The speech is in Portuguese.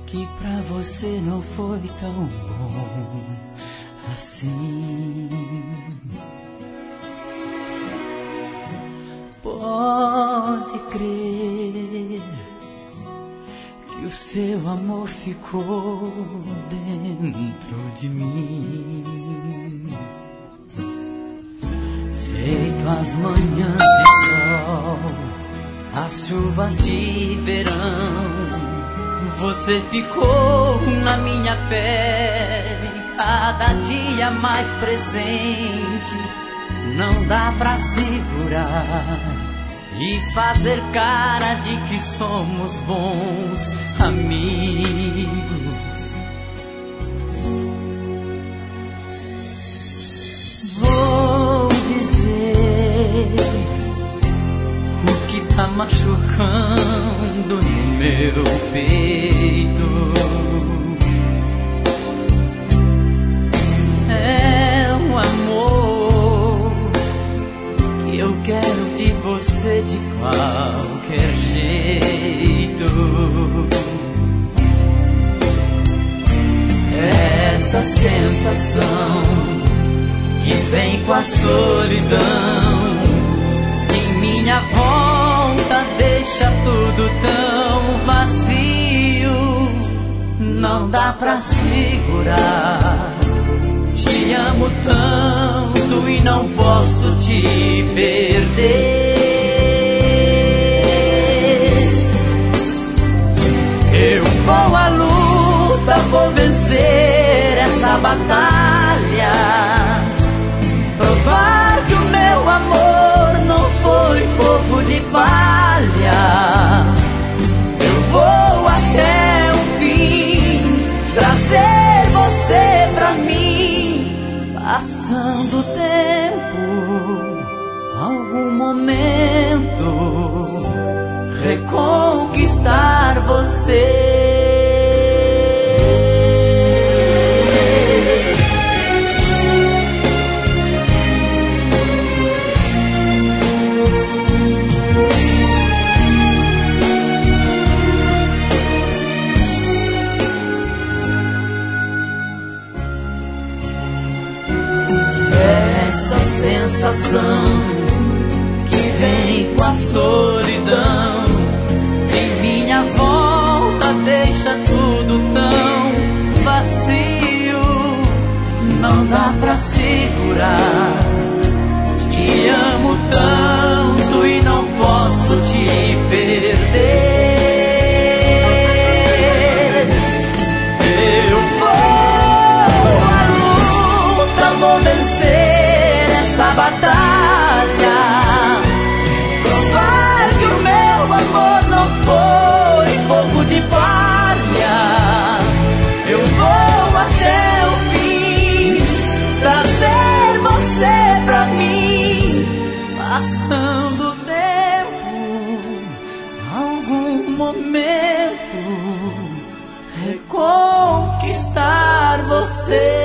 que pra você não foi tão bom assim. Pode crer que o seu amor ficou dentro de mim, feito as manhãs de sol, as chuvas de verão. Você ficou na minha pele, cada dia mais presente. Não dá pra segurar e fazer cara de que somos bons amigos. Vou dizer o que tá machucando no meu peito. É um amor que eu quero de você de qualquer jeito. Essa sensação que vem com a solidão em minha volta deixa tudo tão vazio. Não dá pra segurar. Te amo tanto e não posso te perder. Eu vou à luta, vou vencer essa batalha, provar que o meu amor não foi fogo de palha. Eu vou até o fim, trazer você pra mim. Passando o tempo, algum momento, reconquistar você. Sensação que vem com a solidão em minha volta deixa tudo tão vazio. Não dá pra segurar. Te amo tanto e não posso te perder. Eu vou à luta, vou vencer essa batalha, provar que o meu amor não foi fogo de palha. Eu vou até o fim, trazer você pra mim. Passando o tempo, algum momento, reconquistar você.